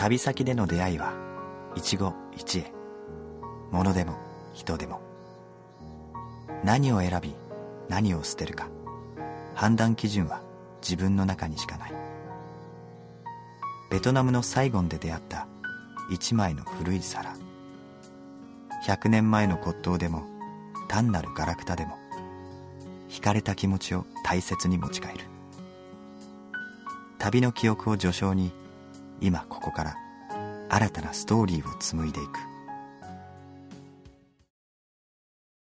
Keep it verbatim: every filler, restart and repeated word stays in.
旅先での出会いは一期一会、物でも人でも。何を選び何を捨てるか、判断基準は自分の中にしかない。ベトナムのサイゴンで出会った一枚の古い皿。百年前の骨董でも単なるガラクタでも、惹かれた気持ちを大切に持ち帰る。旅の記憶を序章に、今ここから新たなストーリーを紡いでいく。